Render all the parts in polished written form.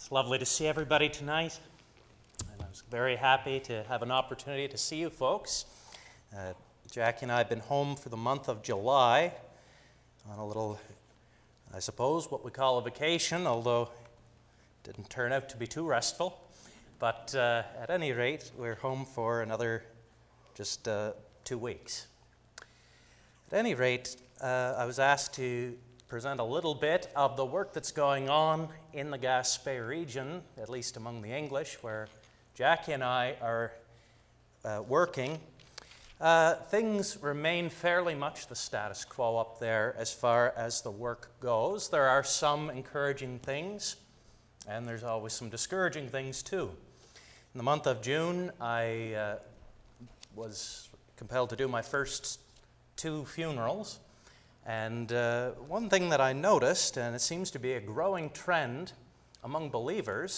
It's lovely to see everybody tonight, and I was very happy to have an opportunity to see you folks. Jackie and I have been home for the month of July on a little, I suppose, what we call a vacation, although it didn't turn out to be too restful. But at any rate, we're home for another just 2 weeks. At any rate, I was asked to present a little bit of the work that's going on in the Gaspé region, at least among the English, where Jackie and I are working. Things remain fairly much the status quo up there as far as the work goes. There are some encouraging things, and there's always some discouraging things too. In the month of June, I was compelled to do my first 2 funerals. And one thing that I noticed, and it seems to be a growing trend among believers,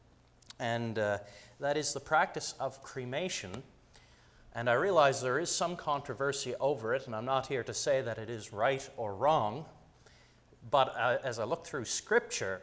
and that is the practice of cremation. And I realize there is some controversy over it, and I'm not here to say that it is right or wrong. But as I look through Scripture,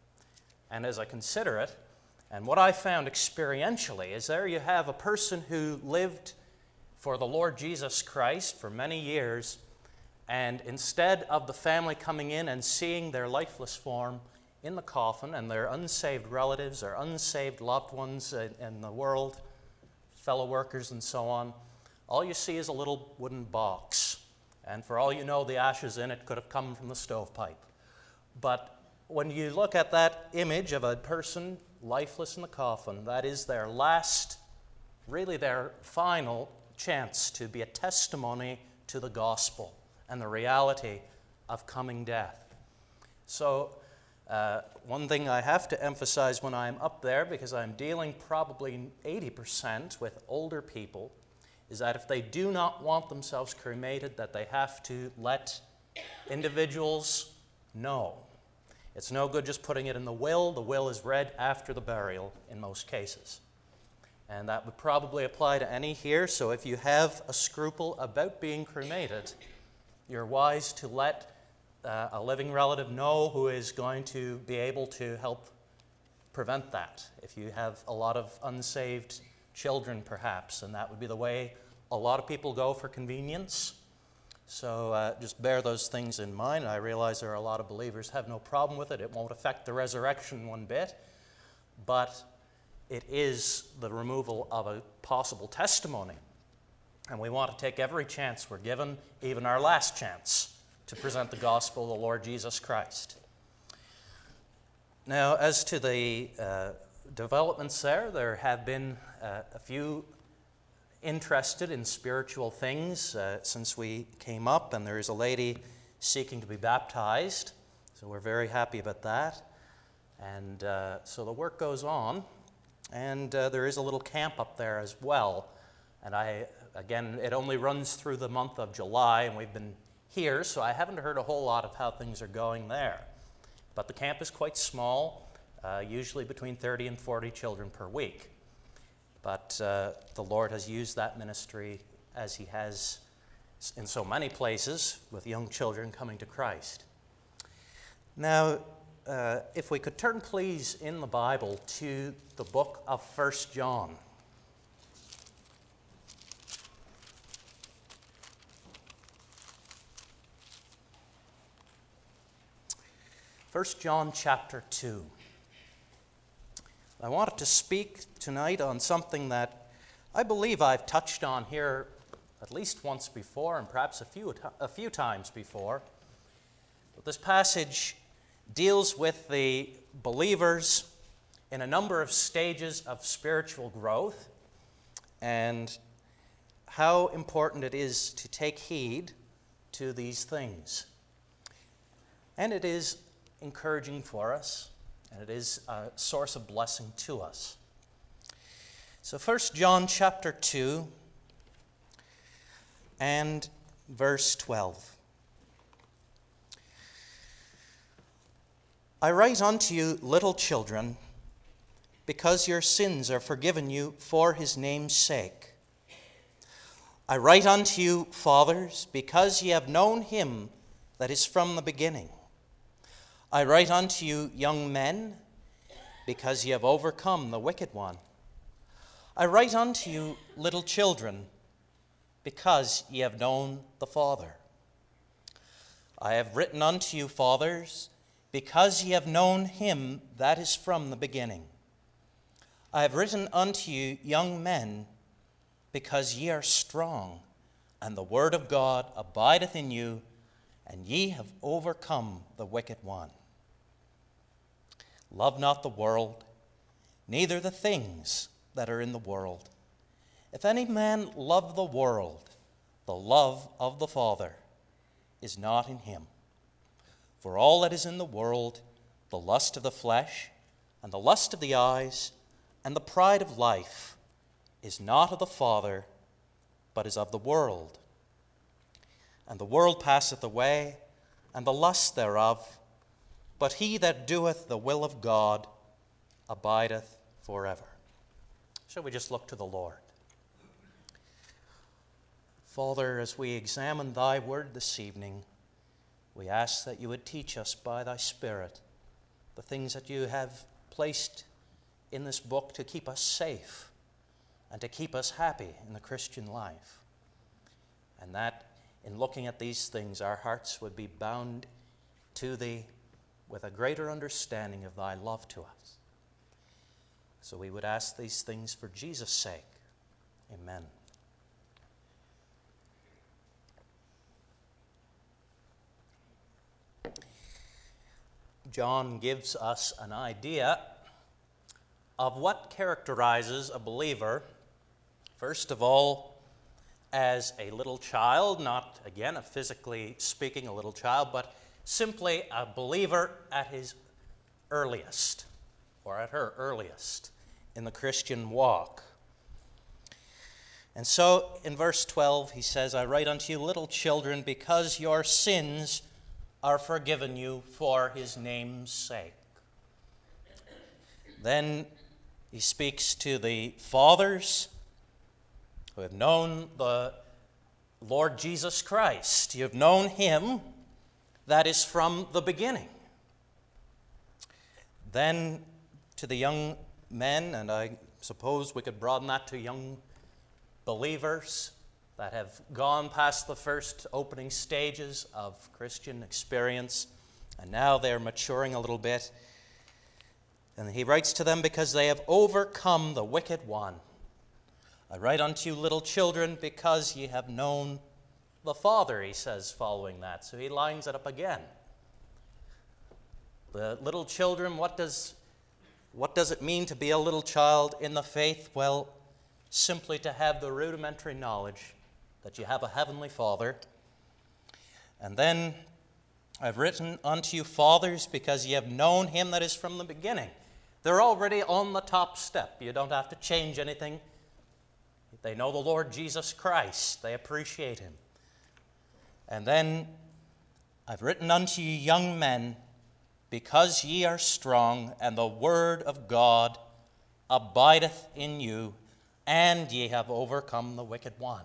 and as I consider it, and what I found experientially is there you have a person who lived for the Lord Jesus Christ for many years, and instead of the family coming in and seeing their lifeless form in the coffin and their unsaved relatives or unsaved loved ones in the world, fellow workers and so on, all you see is a little wooden box. And for all you know, the ashes in it could have come from the stovepipe. But when you look at that image of a person lifeless in the coffin, that is their last, really their final chance to be a testimony to the gospel and the reality of coming death. So one thing I have to emphasize when I'm up there, because I'm dealing probably 80% with older people, is that if they do not want themselves cremated, that they have to let individuals know. It's no good just putting it in the will. The will is read after the burial in most cases. And that would probably apply to any here. So if you have a scruple about being cremated, you're wise to let a living relative know who is going to be able to help prevent that. If you have a lot of unsaved children, perhaps, and that would be the way a lot of people go for convenience. So just bear those things in mind. I realize there are a lot of believers who have no problem with it. It won't affect the resurrection one bit, but it is the removal of a possible testimony. And we want to take every chance we're given, even our last chance, to present the gospel of the Lord Jesus Christ. Now, as to the developments there have been a few interested in spiritual things since we came up, and there is a lady seeking to be baptized, so we're very happy about that. And so the work goes on, and there is a little camp up there as well. And again, it only runs through the month of July, and we've been here, so I haven't heard a whole lot of how things are going there. But the camp is quite small, usually between 30 and 40 children per week. But the Lord has used that ministry as He has in so many places, with young children coming to Christ. Now, if we could turn, please, in the Bible to the book of 1 John. 1 John chapter 2. I wanted to speak tonight on something that I believe I've touched on here at least once before, and perhaps a few times before. But this passage deals with the believers in a number of stages of spiritual growth and how important it is to take heed to these things. And it is encouraging for us, and it is a source of blessing to us. So 1 John chapter 2 and verse 12. I write unto you, little children, because your sins are forgiven you for His name's sake. I write unto you, fathers, because ye have known Him that is from the beginning. I write unto you, young men, because ye have overcome the wicked one. I write unto you, little children, because ye have known the Father. I have written unto you, fathers, because ye have known him that is from the beginning. I have written unto you, young men, because ye are strong, and the word of God abideth in you, and ye have overcome the wicked one. Love not the world, neither the things that are in the world. If any man love the world, the love of the Father is not in him. For all that is in the world, the lust of the flesh, and the lust of the eyes, and the pride of life, is not of the Father, but is of the world. And the world passeth away, and the lust thereof, but he that doeth the will of God abideth forever. Shall we just look to the Lord? Father, as we examine thy word this evening, we ask that you would teach us by thy Spirit the things that you have placed in this book to keep us safe and to keep us happy in the Christian life. And that in looking at these things, our hearts would be bound to thee with a greater understanding of thy love to us. So we would ask these things for Jesus' sake. Amen. John gives us an idea of what characterizes a believer, first of all, as a little child, not, again, a physically speaking a little child, but simply a believer at his earliest, or at her earliest, in the Christian walk. And so, in verse 12, he says, I write unto you, little children, because your sins are forgiven you for his name's sake. Then he speaks to the fathers who have known the Lord Jesus Christ. You have known him that is from the beginning. Then to the young men, and I suppose we could broaden that to young believers that have gone past the first opening stages of Christian experience, and now they're maturing a little bit. And he writes to them, because they have overcome the wicked one. I write unto you, little children, because ye have known the Father, he says following that. So he lines it up again. The little children, what does it mean to be a little child in the faith? Well, simply to have the rudimentary knowledge that you have a heavenly Father. And then, I've written unto you, fathers, because ye have known him that is from the beginning. They're already on the top step. You don't have to change anything. They know the Lord Jesus Christ. They appreciate him. And then, I've written unto you, young men, because ye are strong, and the word of God abideth in you, and ye have overcome the wicked one.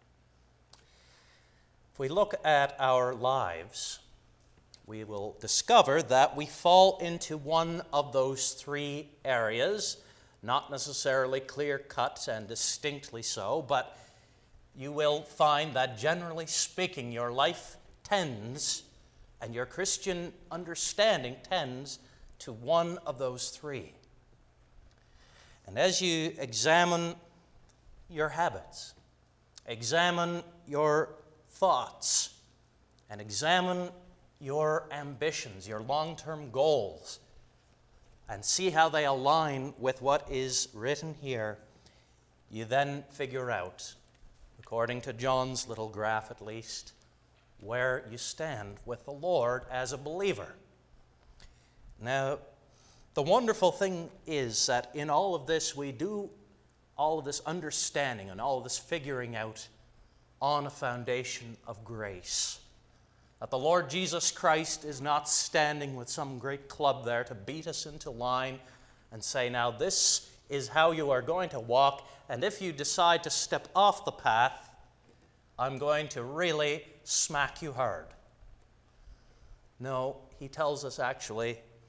If we look at our lives, we will discover that we fall into one of those three areas, not necessarily clear-cut and distinctly so, but you will find that generally speaking, your life tends, and your Christian understanding tends to one of those three. And as you examine your habits, examine your thoughts, and examine your ambitions, your long-term goals, and see how they align with what is written here, you then figure out, according to John's little graph at least, where you stand with the Lord as a believer. Now, the wonderful thing is that in all of this, we do all of this understanding and all of this figuring out on a foundation of grace. That the Lord Jesus Christ is not standing with some great club there to beat us into line and say, now this is how you are going to walk, and if you decide to step off the path, I'm going to really smack you hard. No, he tells us actually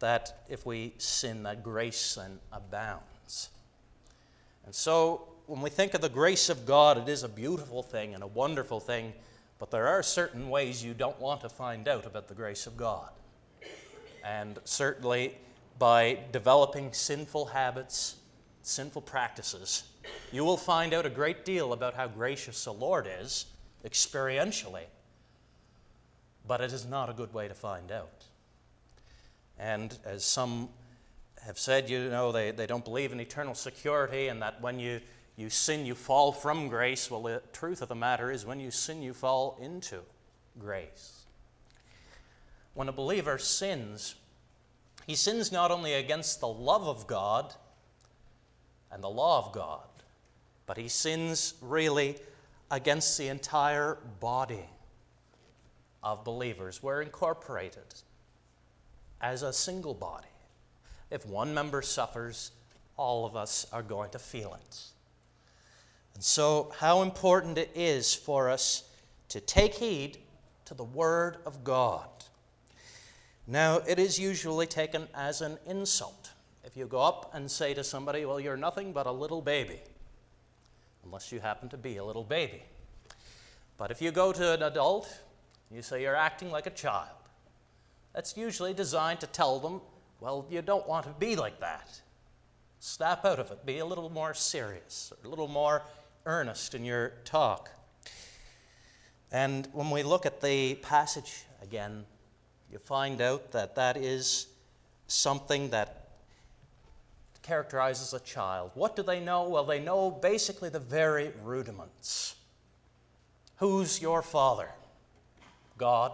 that if we sin, that grace then abounds. And so when we think of the grace of God, it is a beautiful thing and a wonderful thing, but there are certain ways you don't want to find out about the grace of God. And certainly by developing sinful habits, sinful practices, you will find out a great deal about how gracious the Lord is experientially, but it is not a good way to find out. And as some have said, they don't believe in eternal security, and that when you sin, you fall from grace. Well, the truth of the matter is when you sin, you fall into grace. When a believer sins, he sins not only against the love of God and the law of God, but he sins really against the entire body of believers. We're incorporated as a single body. If one member suffers, all of us are going to feel it. And so how important it is for us to take heed to the Word of God. Now, it is usually taken as an insult. If you go up and say to somebody, well, you're nothing but a little baby, unless you happen to be a little baby. But if you go to an adult, you say you're acting like a child. That's usually designed to tell them, well, you don't want to be like that. Snap out of it. Be a little more serious, a little more earnest in your talk. And when we look at the passage again, you find out that that is something that characterizes a child. What do they know? Well, they know basically the very rudiments. Who's your father? God.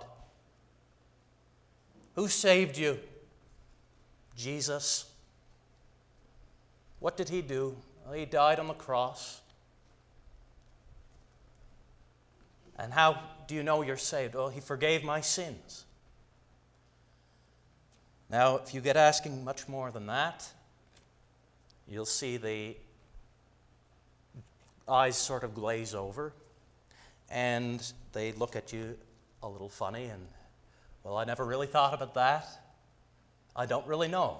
Who saved you? Jesus. What did he do? Well, he died on the cross. And how do you know you're saved? Well, he forgave my sins. Now, if you get asking much more than that, you'll see the eyes sort of glaze over, and they look at you a little funny, and, well, I never really thought about that. I don't really know.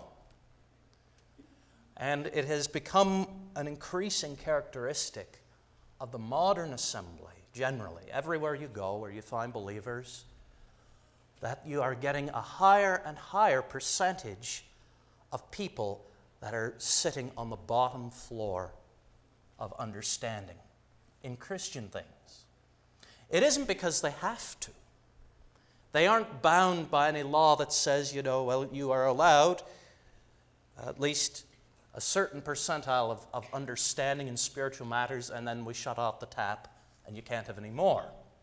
And it has become an increasing characteristic of the modern assembly, generally, everywhere you go where you find believers, that you are getting a higher and higher percentage of people that are sitting on the bottom floor of understanding in Christian things. It isn't because they have to. They aren't bound by any law that says, well, you are allowed at least a certain percentile of understanding in spiritual matters, and then we shut off the tap and you can't have any more.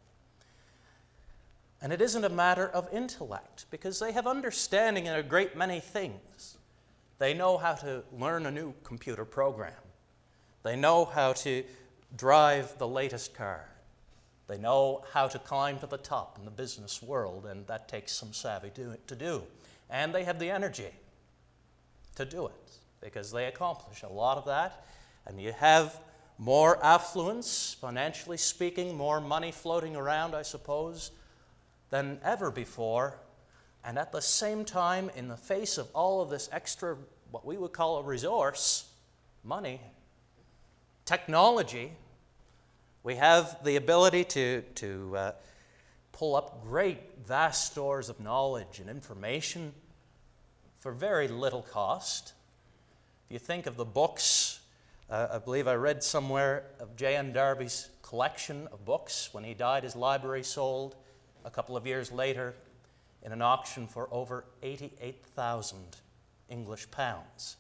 And it isn't a matter of intellect, because they have understanding in a great many things. They know how to learn a new computer program. They know how to drive the latest car. They know how to climb to the top in the business world, and that takes some savvy to do. And they have the energy to do it, because they accomplish a lot of that. And you have more affluence, financially speaking, more money floating around, I suppose, than ever before. And at the same time, in the face of all of this extra, what we would call a resource, money, technology, we have the ability to pull up great, vast stores of knowledge and information for very little cost. If you think of the books, I believe I read somewhere of J.N. Darby's collection of books. When he died, his library sold a couple of years later in an auction for over 88,000 English pounds.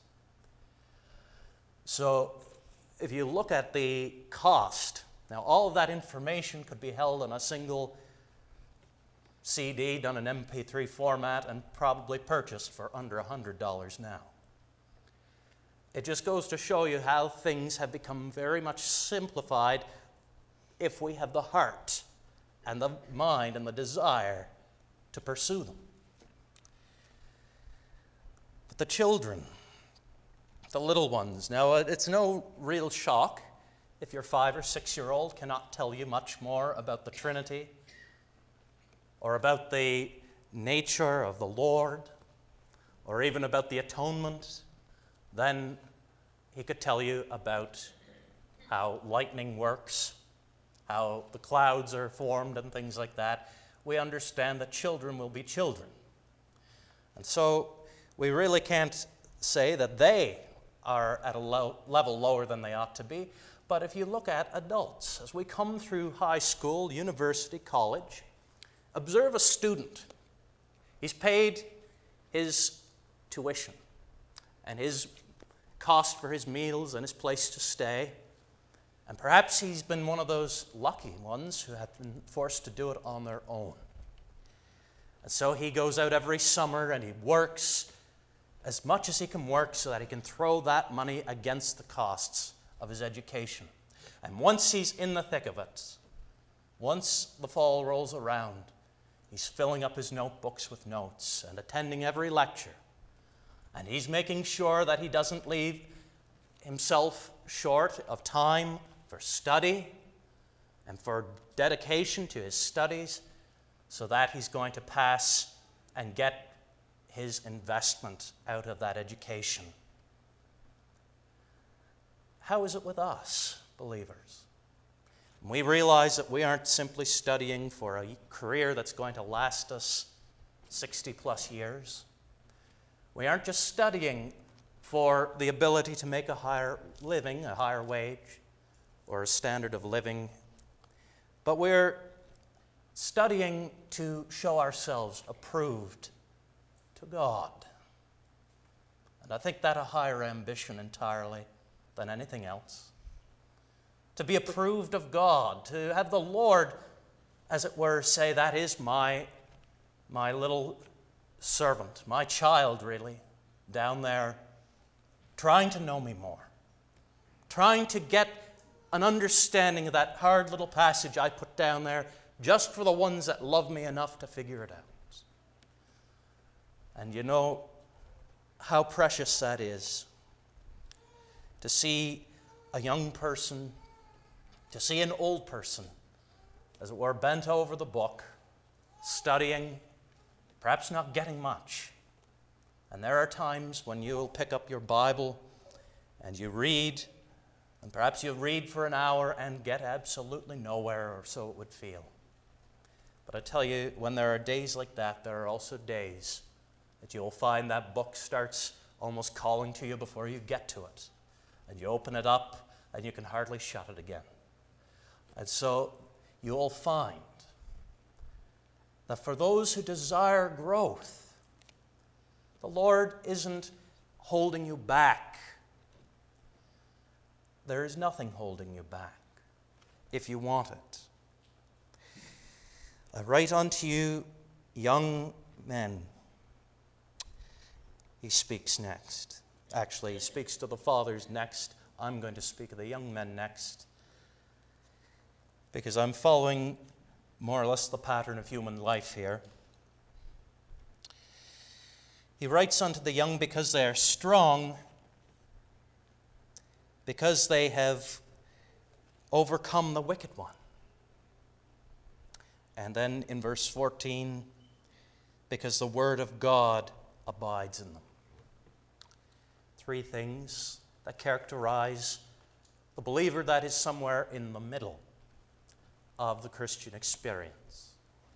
So if you look at the cost, now all of that information could be held on a single CD done in MP3 format and probably purchased for under $100 now. It just goes to show you how things have become very much simplified if we have the heart and the mind and the desire to pursue them. But the children, the little ones, now it's no real shock if your 5 or 6-year-old cannot tell you much more about the Trinity or about the nature of the Lord or even about the atonement, then he could tell you about how lightning works, how the clouds are formed and things like that. We understand that children will be children. And so we really can't say that they are at a level lower than they ought to be. But if you look at adults, as we come through high school, university, college, observe a student. He's paid his tuition and his cost for his meals and his place to stay. And perhaps he's been one of those lucky ones who have been forced to do it on their own. And so he goes out every summer and he works as much as he can work so that he can throw that money against the costs of his education. And once he's in the thick of it, once the fall rolls around, he's filling up his notebooks with notes and attending every lecture. And he's making sure that he doesn't leave himself short of time for study and for dedication to his studies, so that he's going to pass and get his investment out of that education. How is it with us, believers? We realize that we aren't simply studying for a career that's going to last us 60 plus years. We aren't just studying for the ability to make a higher living, a higher wage, or a standard of living, but we're studying to show ourselves approved to God. And I think that a higher ambition entirely than anything else. To be approved of God, to have the Lord, as it were, say, that is my little servant, my child really, down there, trying to know me more, trying to get an understanding of that hard little passage I put down there just for the ones that love me enough to figure it out. And you know how precious that is, to see a young person, to see an old person, as it were, bent over the book, studying, perhaps not getting much. And there are times when you'll pick up your Bible and you read, and perhaps you'll read for an hour and get absolutely nowhere, or so it would feel. But I tell you, when there are days like that, there are also days that you'll find that book starts almost calling to you before you get to it. And you open it up, and you can hardly shut it again. And so you'll find that for those who desire growth, the Lord isn't holding you back. There is nothing holding you back if you want it. I write unto you, young men. He speaks next. Actually, he speaks to the fathers next. I'm going to speak of the young men next, because I'm following more or less the pattern of human life here. He writes unto the young because they are strong, because they have overcome the wicked one. And then in verse 14, because the word of God abides in them. Three things that characterize the believer that is somewhere in the middle of the Christian experience.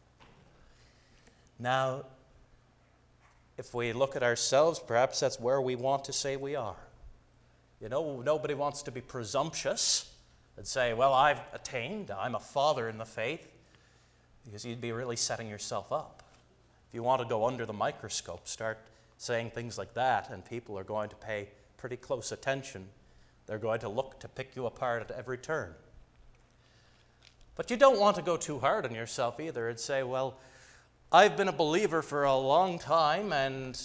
Now, if we look at ourselves, perhaps that's where we want to say we are. You know, nobody wants to be presumptuous and say, well, I've attained, I'm a father in the faith, because you'd be really setting yourself up. If you want to go under the microscope, start saying things like that, and people are going to pay pretty close attention. They're going to look to pick you apart at every turn. But you don't want to go too hard on yourself either and say, well, I've been a believer for a long time, and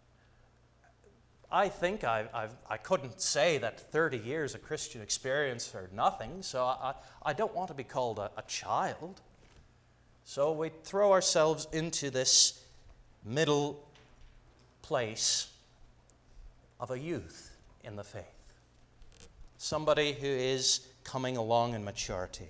I think I couldn't say that 30 years of Christian experience are nothing, so I don't want to be called a child. So we throw ourselves into this middle place of a youth in the faith. Somebody who is coming along in maturity.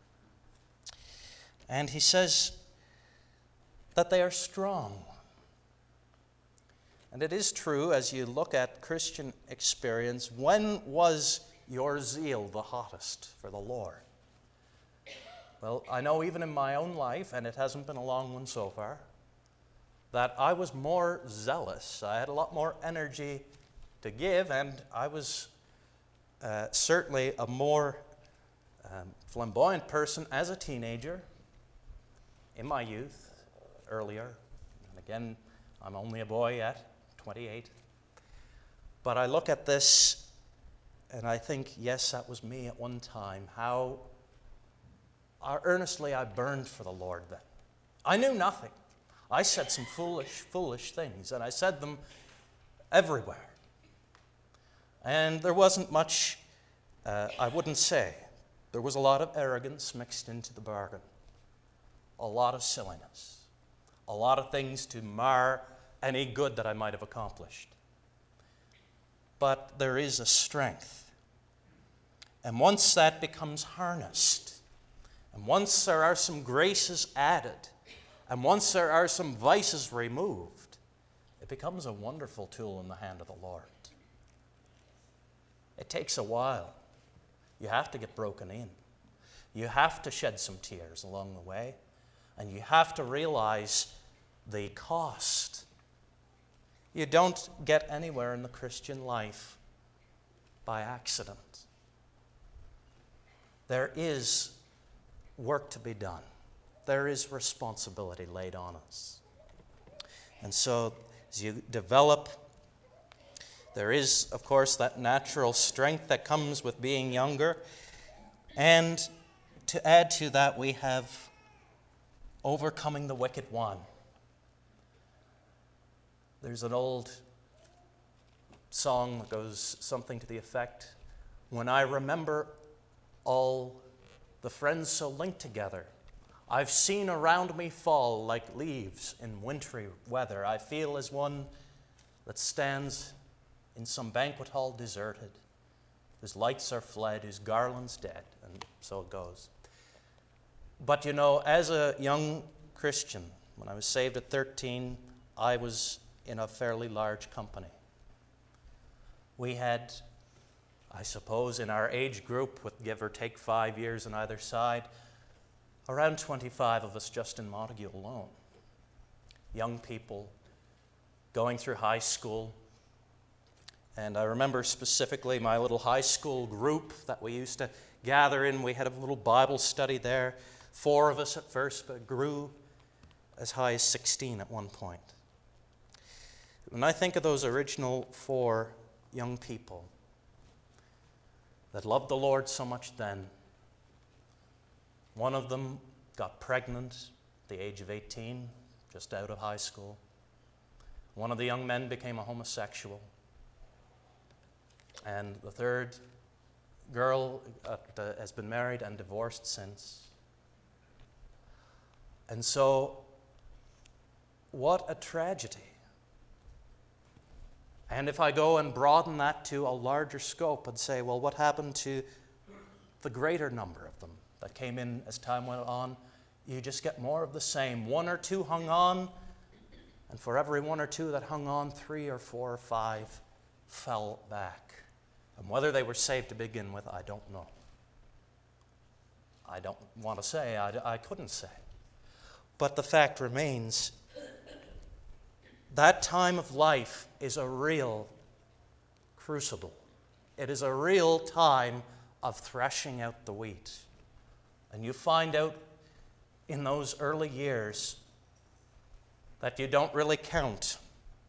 And he says that they are strong. And it is true, as you look at Christian experience, when was your zeal the hottest for the Lord? Well, I know even in my own life, and it hasn't been a long one so far, that I was more zealous. I had a lot more energy to give, and I was certainly a more flamboyant person as a teenager, in my youth, earlier. And again, I'm only a boy yet, 28. But I look at this and I think, yes, that was me at one time. How earnestly I burned for the Lord then. I knew nothing. I said some foolish things, and I said them everywhere. And there wasn't much, I wouldn't say. There was a lot of arrogance mixed into the bargain. A lot of silliness. A lot of things to mar any good that I might have accomplished. But there is a strength. And once that becomes harnessed, and once there are some graces added, and once there are some vices removed, it becomes a wonderful tool in the hand of the Lord. It takes a while. You have to get broken in. You have to shed some tears along the way, and you have to realize the cost. You don't get anywhere in the Christian life by accident. There is work to be done. There is responsibility laid on us. And so, as you develop, there is, of course, that natural strength that comes with being younger. And to add to that, we have overcoming the wicked one. There's an old song that goes something to the effect, "When I remember all the friends so linked together, I've seen around me fall like leaves in wintry weather. I feel as one that stands in some banquet hall deserted, whose lights are fled, whose garland's dead," and so it goes. But you know, as a young Christian, when I was saved at 13, I was in a fairly large company. We had, I suppose, in our age group, with give or take 5 years on either side, around 25 of us just in Montague alone. Young people going through high school. And I remember specifically my little high school group that we used to gather in. We had a little Bible study there. 4 of us at first, but it grew as high as 16 at one point. When I think of those original 4 young people that loved the Lord so much then, one of them got pregnant at the age of 18, just out of high school. One of the young men became a homosexual. And the third girl has been married and divorced since. And so, what a tragedy. And if I go and broaden that to a larger scope and say, well, what happened to the greater number of them that came in as time went on? You just get more of the same. 1 or 2 hung on, and for every 1 or 2 that hung on, 3 or 4 or 5 fell back. And whether they were saved to begin with, I don't know. I don't want to say, I couldn't say. But the fact remains, that time of life is a real crucible. It is a real time of threshing out the wheat. And you find out in those early years that you don't really count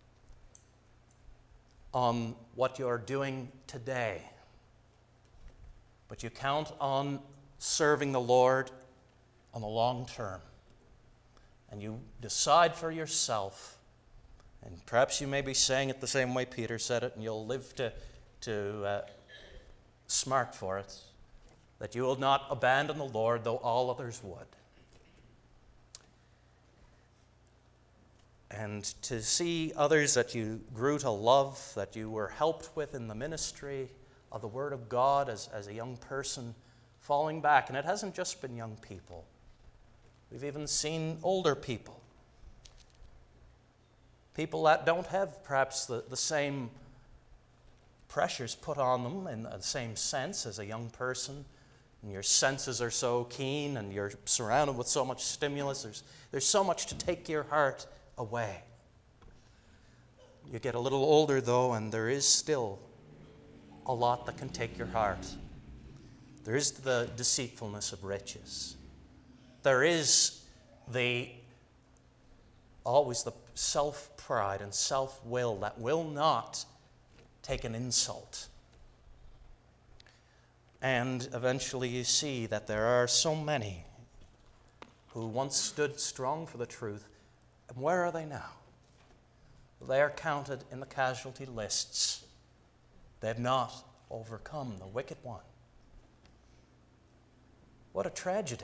on what you're doing today, but you count on serving the Lord on the long term. And you decide for yourself, and perhaps you may be saying it the same way Peter said it, and you'll live to smart for it, that you will not abandon the Lord, though all others would. And to see others that you grew to love, that you were helped with in the ministry of the Word of God as a young person, falling back. And it hasn't just been young people. We've even seen older people People that don't have perhaps the same pressures put on them in the same sense as a young person. And your senses are so keen and you're surrounded with so much stimulus. There's so much to take your heart away. You get a little older, though, and there is still a lot that can take your heart. There is the deceitfulness of riches. There is always the self-pride and self-will that will not take an insult. And eventually you see that there are so many who once stood strong for the truth, and where are they now? They are counted in the casualty lists. They have not overcome the wicked one. What a tragedy.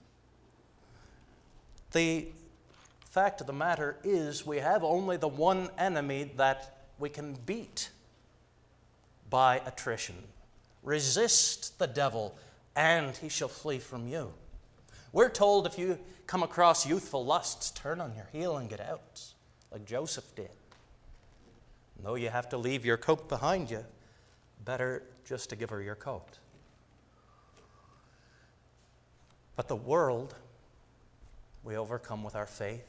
The fact of the matter is we have only the one enemy that we can beat by attrition. Resist the devil, and he shall flee from you. We're told if you come across youthful lusts, turn on your heel and get out, like Joseph did. And though you have to leave your coat behind you, better just to give her your coat. But the world, we overcome with our faith.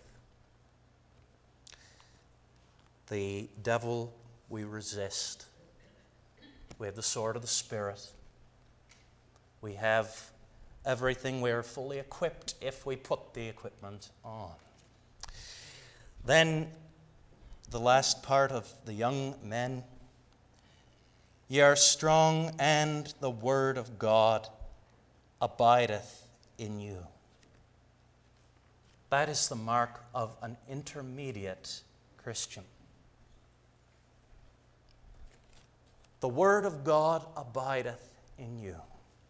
The devil, we resist. We have the sword of the Spirit. We have everything. We are fully equipped if we put the equipment on. Then, the last part of the young men. Ye are strong, and the word of God abideth in you. That is the mark of an intermediate Christian. The word of God abideth in you.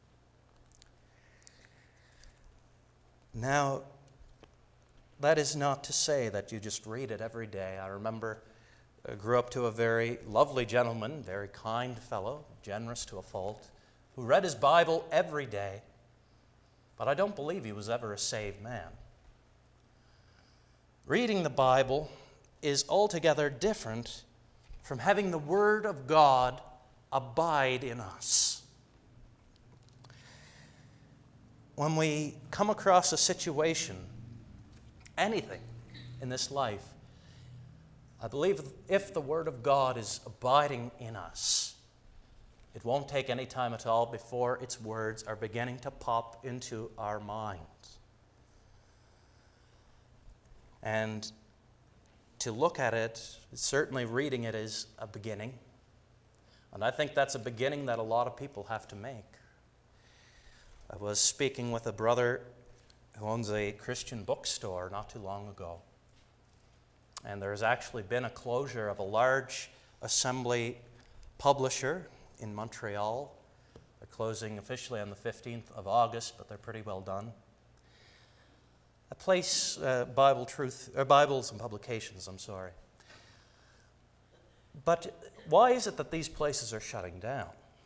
Now, that is not to say that you just read it every day. I remember I grew up to a very lovely gentleman, very kind fellow, generous to a fault, who read his Bible every day, but I don't believe he was ever a saved man. Reading the Bible is altogether different from having the Word of God abide in us. When we come across a situation, anything in this life, I believe if the Word of God is abiding in us, it won't take any time at all before its words are beginning to pop into our minds. And to look at it, certainly reading it is a beginning. And I think that's a beginning that a lot of people have to make. I was speaking with a brother who owns a Christian bookstore not too long ago. And there's actually been a closure of a large assembly publisher in Montreal. They're closing officially on the 15th of August, but they're pretty well done. A place, Bibles and Publications, But why is it that these places are shutting down?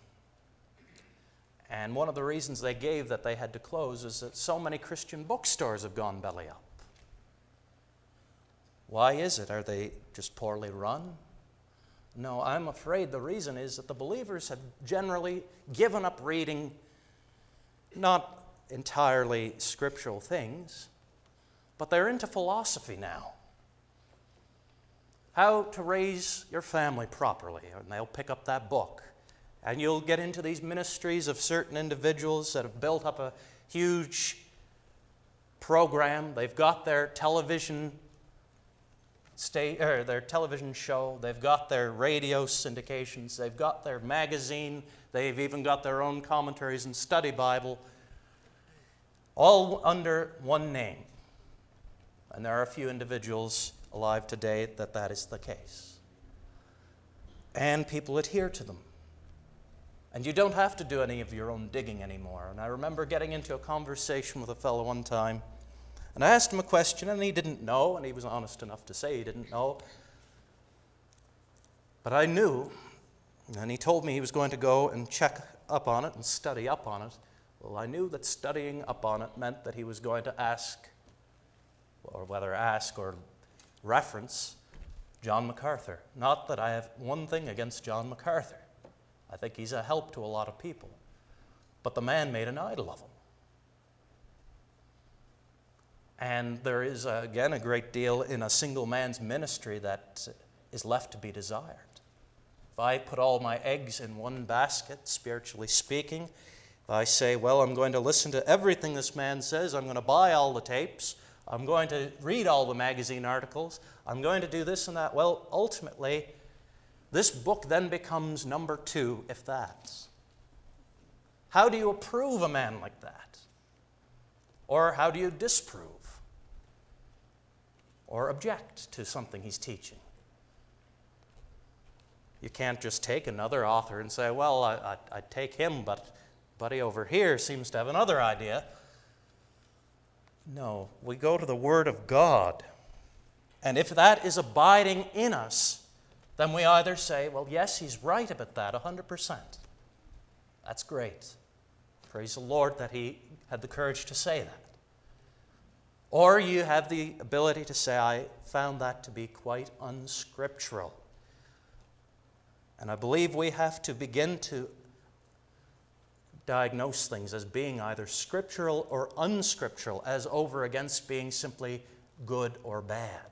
And one of the reasons they gave that they had to close is that so many Christian bookstores have gone belly up. Why is it? Are they just poorly run? No, I'm afraid the reason is that the believers have generally given up reading not entirely scriptural things, but they're into philosophy now. How to raise your family properly, and they'll pick up that book. And you'll get into these ministries of certain individuals that have built up a huge program. They've got their television show, they've got their radio syndications, they've got their magazine, they've even got their own commentaries and study Bible, all under one name. And there are a few individuals alive today that is the case. And people adhere to them. And you don't have to do any of your own digging anymore. And I remember getting into a conversation with a fellow one time, and I asked him a question, and he didn't know, and he was honest enough to say he didn't know. But I knew, and he told me he was going to go and check up on it and study up on it. Well, I knew that studying up on it meant that he was going to ask, or whether ask or reference, John MacArthur. Not that I have one thing against John MacArthur. I think he's a help to a lot of people. But the man made an idol of him. And there is, again, a great deal in a single man's ministry that is left to be desired. If I put all my eggs in one basket, spiritually speaking, if I say, well, I'm going to listen to everything this man says, I'm going to buy all the tapes, I'm going to read all the magazine articles, I'm going to do this and that, well, ultimately, this book then becomes number 2, if that. How do you approve a man like that? Or how do you disprove? Or object to something he's teaching? You can't just take another author and say, well, I take him, but buddy over here seems to have another idea. No, we go to the Word of God. And if that is abiding in us, then we either say, well, yes, he's right about that, 100%. That's great. Praise the Lord that he had the courage to say that. Or you have the ability to say, I found that to be quite unscriptural. And I believe we have to begin to diagnose things as being either scriptural or unscriptural, as over against being simply good or bad.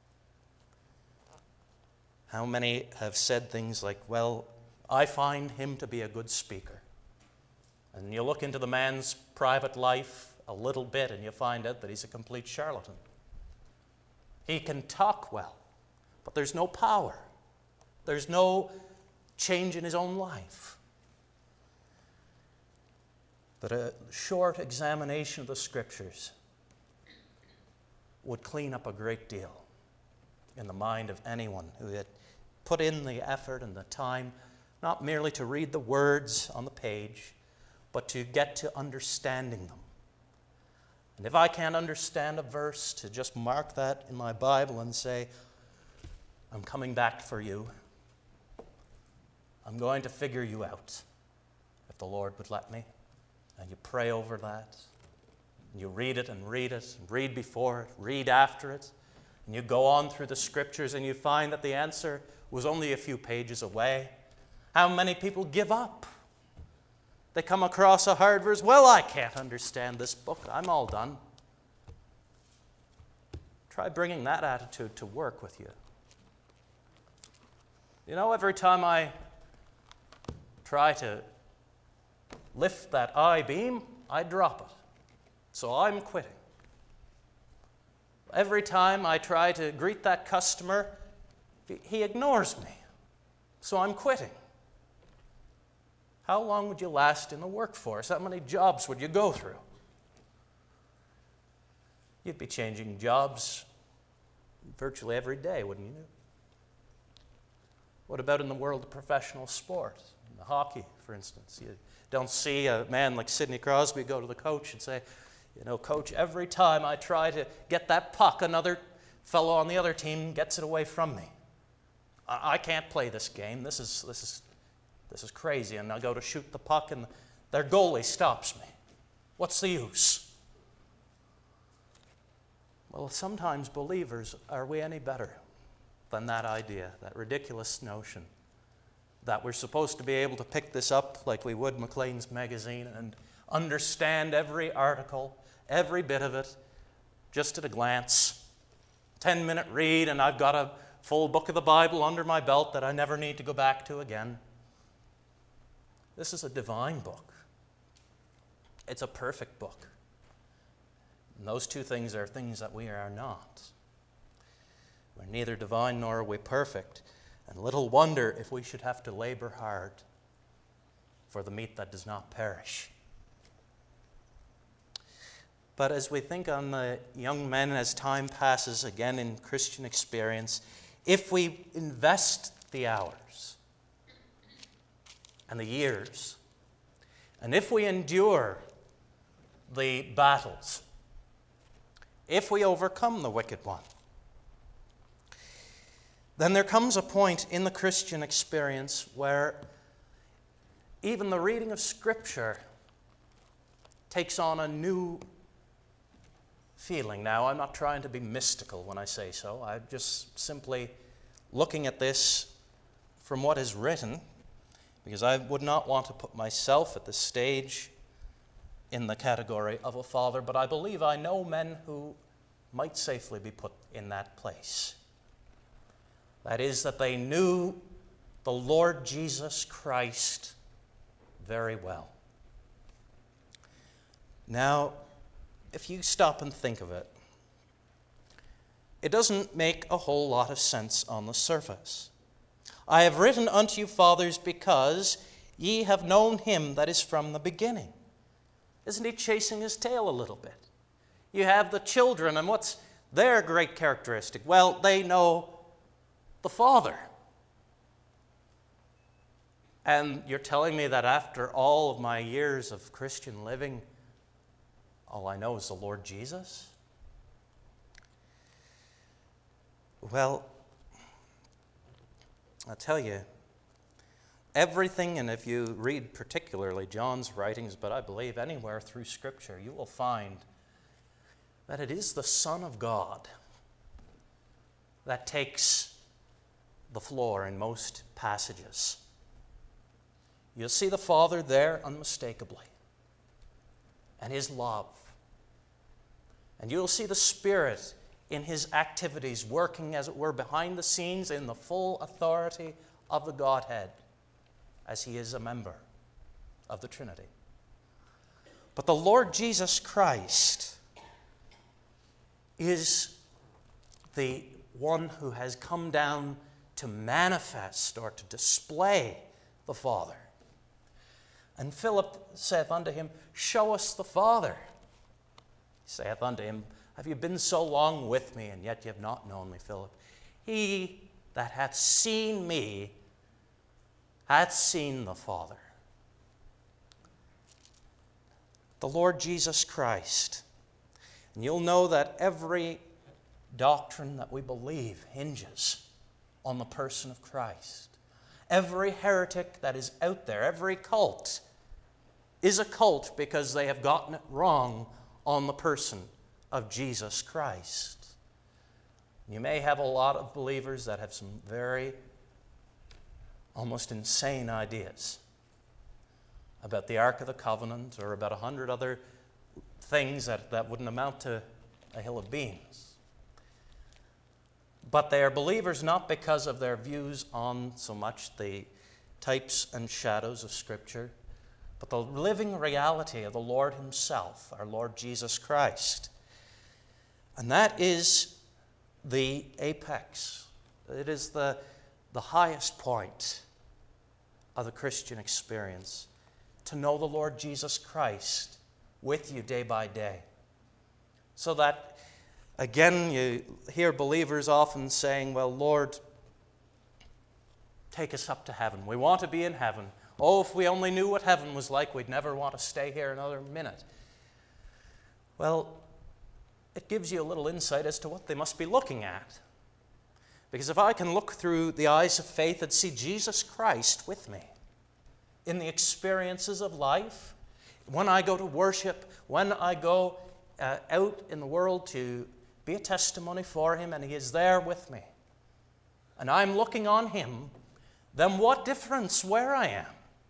How many have said things like, well, I find him to be a good speaker. And you look into the man's private life a little bit and you find out that he's a complete charlatan. He can talk well, but there's no power. There's no change in his own life. But a short examination of the Scriptures would clean up a great deal in the mind of anyone who had put in the effort and the time, not merely to read the words on the page, but to get to understanding them. And if I can't understand a verse, to just mark that in my Bible and say, I'm coming back for you. I'm going to figure you out, if the Lord would let me. And you pray over that. And you read it, and read before it, read after it. And you go on through the Scriptures and you find that the answer was only a few pages away. How many people give up? They come across a hard verse. Well, I can't understand this book. I'm all done. Try bringing that attitude to work with you. You know, every time I try to lift that I-beam, I drop it. So I'm quitting. Every time I try to greet that customer, he ignores me. So I'm quitting. How long would you last in the workforce? How many jobs would you go through? You'd be changing jobs virtually every day, wouldn't you? What about in the world of professional sport? In the hockey, for instance. You don't see a man like Sidney Crosby go to the coach and say, you know, coach, every time I try to get that puck, another fellow on the other team gets it away from me. I can't play this game. This is crazy. And I go to shoot the puck and their goalie stops me. What's the use? Well, sometimes believers, are we any better than that idea, that ridiculous notion that we're supposed to be able to pick this up like we would Maclean's magazine and understand every article, every bit of it, just at a glance. 10-minute read and I've got a full book of the Bible under my belt that I never need to go back to again. This is a divine book. It's a perfect book. And those two things are things that we are not. We're neither divine nor are we perfect. And little wonder if we should have to labor hard for the meat that does not perish. But as we think on the young men as time passes, again in Christian experience, if we invest the hours and the years, and if we endure the battles, if we overcome the wicked one, then there comes a point in the Christian experience where even the reading of Scripture takes on a new feeling. Now, I'm not trying to be mystical when I say so. I'm just simply looking at this from what is written, because I would not want to put myself at this stage in the category of a father, but I believe I know men who might safely be put in that place. That is, that they knew the Lord Jesus Christ very well. Now, if you stop and think of it, it doesn't make a whole lot of sense on the surface. I have written unto you, fathers, because ye have known him that is from the beginning. Isn't he chasing his tail a little bit? You have the children, and what's their great characteristic? Well, they know the Father. And you're telling me that after all of my years of Christian living, all I know is the Lord Jesus? Well, I'll tell you, everything, and if you read particularly John's writings, but I believe anywhere through Scripture, you will find that it is the Son of God that takes the floor in most passages. You'll see the Father there unmistakably, and his love. And you'll see the Spirit in his activities, working, as it were, behind the scenes in the full authority of the Godhead, as he is a member of the Trinity. But the Lord Jesus Christ is the one who has come down to manifest or to display the Father. And Philip saith unto him, Show us the Father. He saith unto him, Have you been so long with me, and yet ye have not known me, Philip? He that hath seen me hath seen the Father. The Lord Jesus Christ. And you'll know that every doctrine that we believe hinges on the person of Christ. Every heretic that is out there, every cult, is a cult because they have gotten it wrong on the person of Jesus Christ. You may have a lot of believers that have some very almost insane ideas about the Ark of the Covenant or about 100 other things that wouldn't amount to a hill of beans. But they are believers not because of their views on so much the types and shadows of Scripture, but the living reality of the Lord himself, our Lord Jesus Christ. And that is the apex. It is the highest point of the Christian experience, to know the Lord Jesus Christ with you day by day. So that, again, you hear believers often saying, well, Lord, take us up to heaven. We want to be in heaven. Oh, if we only knew what heaven was like, we'd never want to stay here another minute. Well, it gives you a little insight as to what they must be looking at. Because if I can look through the eyes of faith and see Jesus Christ with me in the experiences of life, when I go to worship, when I go out in the world to be a testimony for him, and he is there with me, and I'm looking on him, then what difference where I am?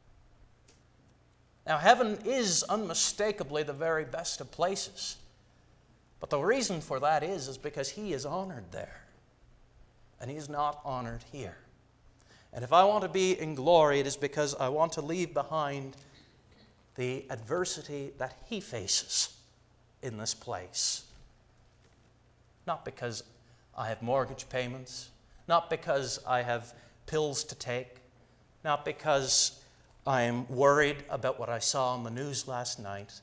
Now, heaven is unmistakably the very best of places. But the reason for that is because he is honored there. And he is not honored here. And if I want to be in glory, it is because I want to leave behind the adversity that he faces in this place. Not because I have mortgage payments, not because I have pills to take, not because I am worried about what I saw on the news last night,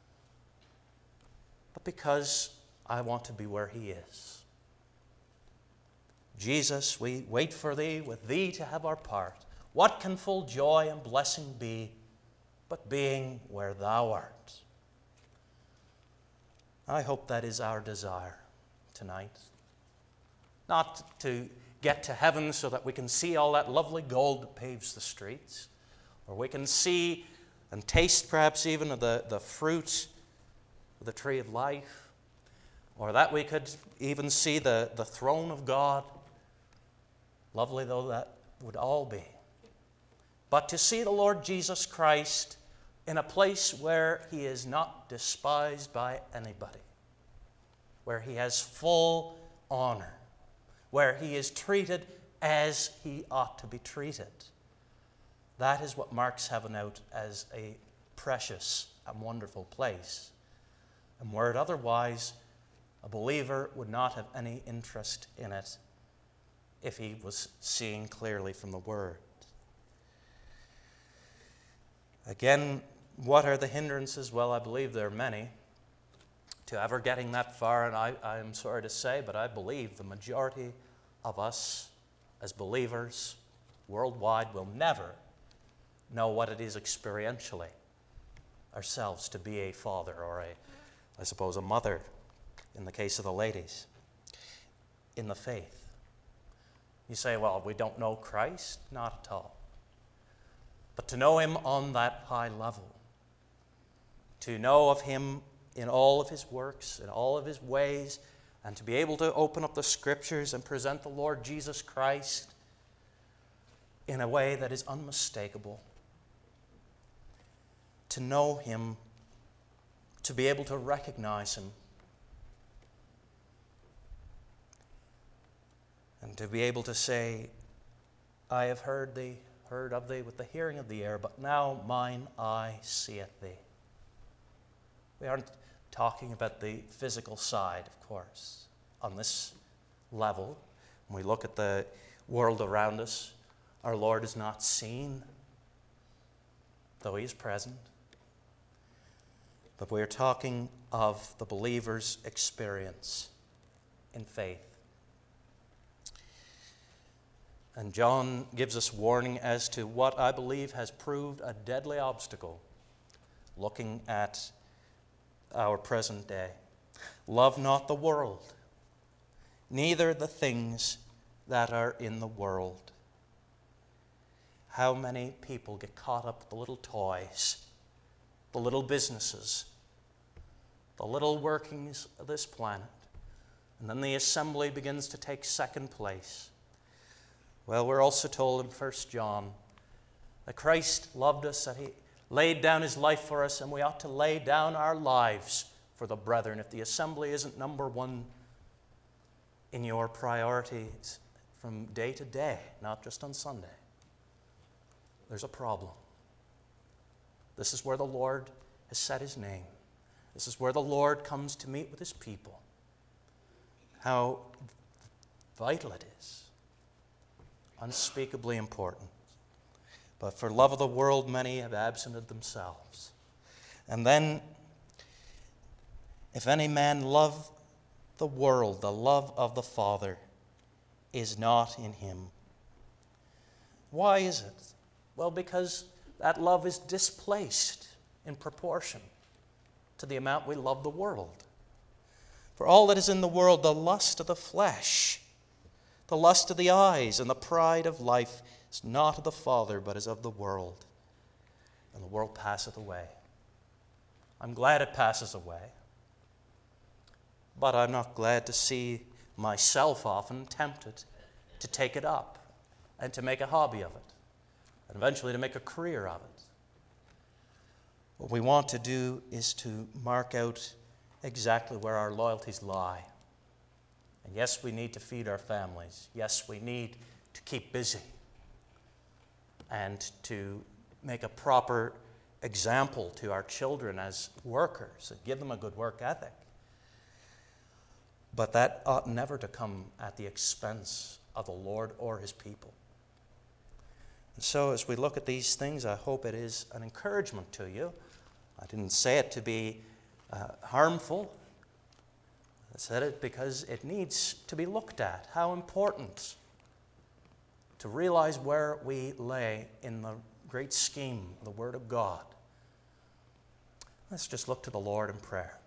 but because I want to be where he is. Jesus, we wait for thee, with thee to have our part. What can full joy and blessing be, but being where thou art? I hope that is our desire tonight. Not to get to heaven so that we can see all that lovely gold that paves the streets, or we can see and taste perhaps even of the fruit of the tree of life, or that we could even see the throne of God, lovely though that would all be. But to see the Lord Jesus Christ in a place where he is not despised by anybody, where he has full honor, where he is treated as he ought to be treated. That is what marks heaven out as a precious and wonderful place. And were it otherwise, a believer would not have any interest in it if he was seeing clearly from the Word. Again, what are the hindrances? Well, I believe there are many to ever getting that far, and I am sorry to say, but I believe the majority of us as believers worldwide will never know what it is experientially ourselves to be a father or a mother, in the case of the ladies, in the faith. You say, well, we don't know Christ? Not at all. But to know him on that high level, to know of him in all of his works, in all of his ways, and to be able to open up the Scriptures and present the Lord Jesus Christ in a way that is unmistakable, to know him, to be able to recognize him, and to be able to say, I have heard of thee with the hearing of the ear, but now mine eye seeth thee. We aren't talking about the physical side, of course. On this level, when we look at the world around us, our Lord is not seen, though he is present. But we are talking of the believer's experience in faith. And John gives us warning as to what I believe has proved a deadly obstacle looking at our present day. Love not the world, neither the things that are in the world. How many people get caught up with the little toys, the little businesses, the little workings of this planet, and then the assembly begins to take second place. Well, we're also told in 1 John that Christ loved us, that he laid down his life for us, and we ought to lay down our lives for the brethren. If the assembly isn't number one in your priorities from day to day, not just on Sunday, there's a problem. This is where the Lord has set his name. This is where the Lord comes to meet with his people. How vital it is. Unspeakably important. But for love of the world, many have absented themselves. And then, if any man love the world, the love of the Father is not in him. Why is it? Well, because that love is displaced in proportion to the amount we love the world. For all that is in the world, the lust of the flesh, the lust of the eyes, and the pride of life is not of the Father, but is of the world. And the world passeth away. I'm glad it passes away. But I'm not glad to see myself often tempted to take it up and to make a hobby of it, and eventually to make a career of it. What we want to do is to mark out exactly where our loyalties lie. And yes, we need to feed our families. Yes, we need to keep busy and to make a proper example to our children as workers and give them a good work ethic. But that ought never to come at the expense of the Lord or his people. And so as we look at these things, I hope it is an encouragement to you. I didn't say it to be harmful. I said it because it needs to be looked at. How important to realize where we lay in the great scheme of the Word of God. Let's just look to the Lord in prayer.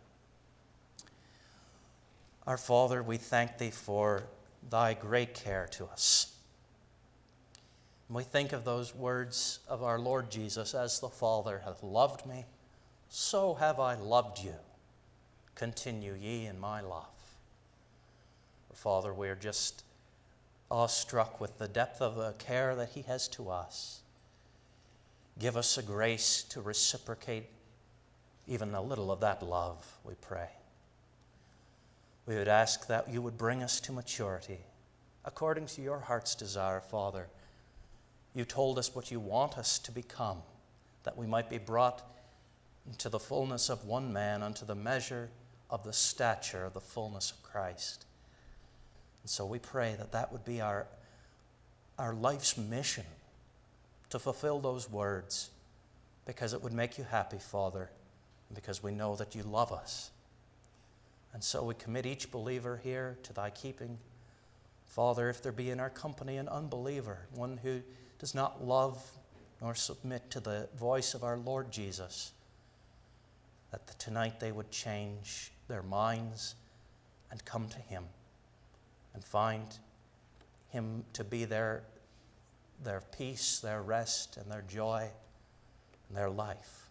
Our Father, we thank thee for thy great care to us. And we think of those words of our Lord Jesus, as the Father hath loved me, so have I loved you. Continue ye in my love. Father, we are just awestruck with the depth of the care that he has to us. Give us a grace to reciprocate even a little of that love, we pray. We would ask that you would bring us to maturity according to your heart's desire, Father. You told us what you want us to become, that we might be brought into the fullness of one man, unto the measure of the stature of the fullness of Christ. And so we pray that that would be our life's mission, to fulfill those words, because it would make you happy, Father, and because we know that you love us. And so we commit each believer here to thy keeping. Father, if there be in our company an unbeliever, one who does not love nor submit to the voice of our Lord Jesus, that tonight they would change their minds and come to him and find him to be their peace, their rest, and their joy, and their life.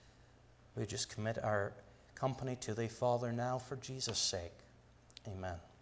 We just commit our company to thee, Father, now for Jesus' sake. Amen.